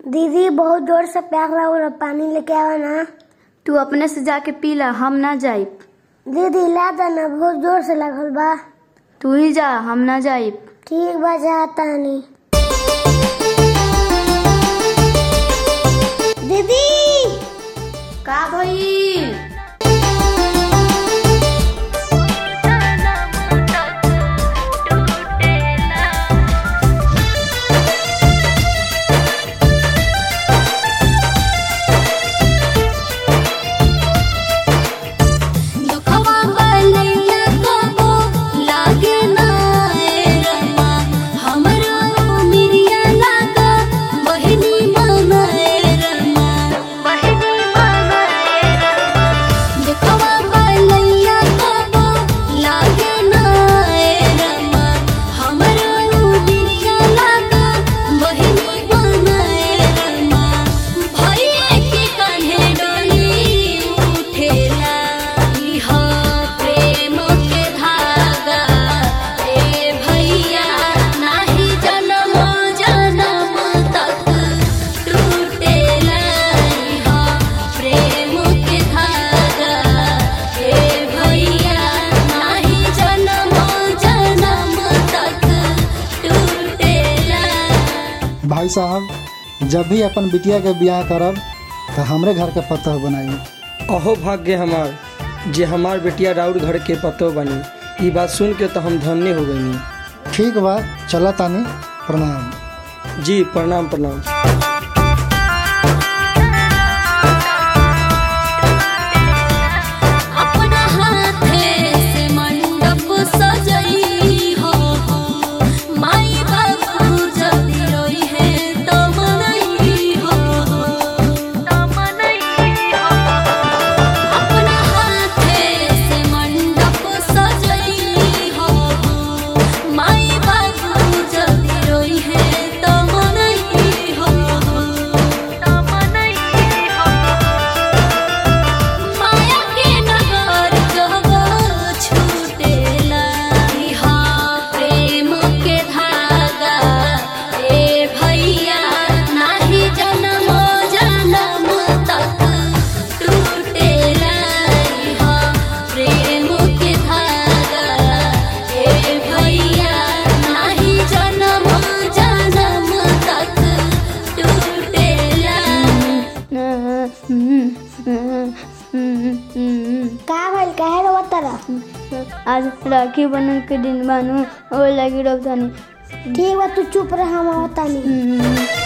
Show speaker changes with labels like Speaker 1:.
Speaker 1: दीदी बहुत जोर से प्यास लगा, पानी लेके आवा ना।
Speaker 2: तू अपने से जाके पी ला, हम ना जाइब।
Speaker 1: दीदी ला देना, बहुत जोर से लगल बा।
Speaker 2: तू ही जा, हम ना जाइब।
Speaker 1: ठीक बा, जाता नहीं। दीदी
Speaker 2: का भइल?
Speaker 3: भाई साहब, जब भी अपन बिटिया के ब्याह करब तो हमरे घर के पतोह बनाई।
Speaker 4: अहो भाग्य हमार जे हमार बेटिया राउर घर के पतोह बनी। ई बात सुन के तो हम धन्य हो गई।
Speaker 3: ठीक बा, चला तानी। प्रणाम।
Speaker 4: जी प्रणाम प्रणाम।
Speaker 1: का भइल, काहे रोवत तारा?
Speaker 2: आज राखी बनन के दिन बानू, ओ लगी रोवतानी।
Speaker 1: ठीक बा, तू चुप रह, हम आवतानी।